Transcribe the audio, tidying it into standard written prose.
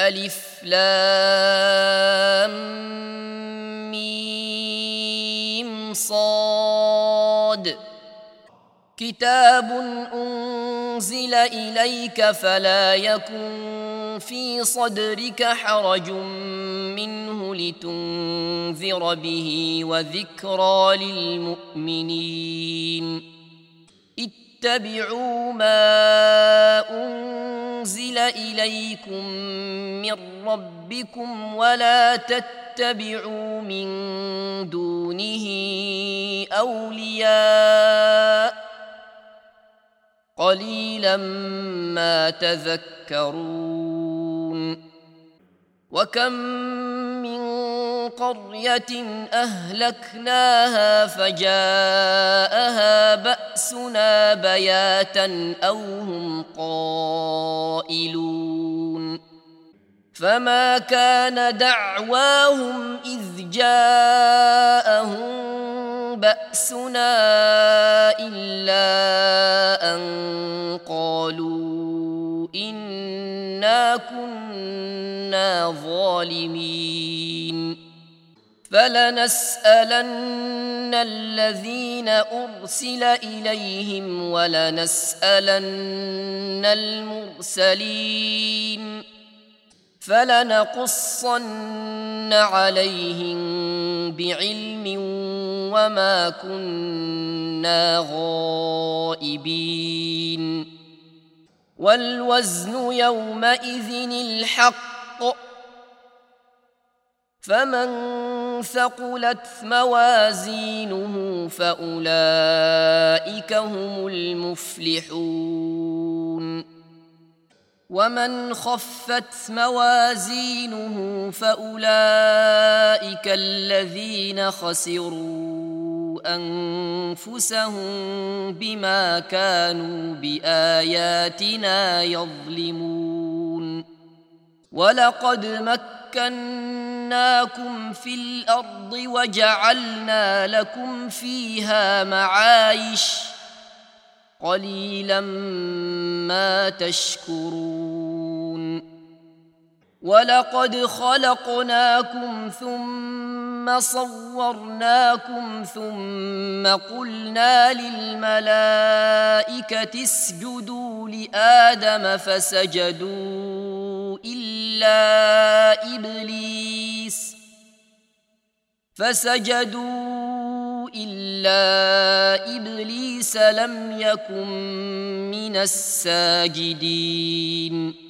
ألف لام ميم صاد كتاب أنزل إليك فلا يكن في صدرك حرج منه لتنذر به وذكرى للمؤمنين اتبعوا ما أنزل إليكم من ربكم ولا تتبعوا من دونه أولياء قليلا ما تذكرون وكم من قرية أهلكناها فجاءها بأسنا بياتا أو هم قائلون فما كان دعواهم إذ جاءهم بأسنا إلا أن قالوا إنا كنا ظالمين فلنسألن الذين أرسل إليهم ولنسألن المرسلين فلنقصن عليهم بعلم وما كنا غائبين والوزن يومئذ الحق فمن ثقلت موازينه فأولئك هم المفلحون ومن خفت موازينه فأولئك الذين خسروا أنفسهم بما كانوا بآياتنا يظلمون ولقد مكناكم في الأرض وجعلنا لكم فيها معايش قليلا ما تشكرون ولقد خلقناكم ثم صورناكم ثم قلنا للملائكة اسجدوا لآدم فسجدوا إلا إبليس لم يكن من الساجدين